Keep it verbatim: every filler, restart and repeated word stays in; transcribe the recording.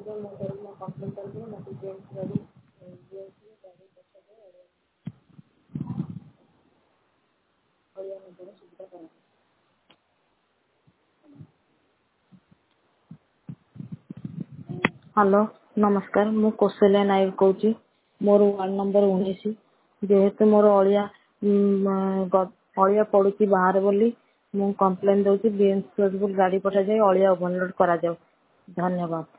Hello नमस्कार मु कौशल्या नायक कहूँ मोर वार्ड नंबर उन्नीस जेहेतु मोर अलिया अलिया पड़ुची बाहर बोली मु कंप्लेन दूसरी बीएमसी गाड़ी पठा जाए अलिया ओभरलोड करा जाऊ। धन्यवाद।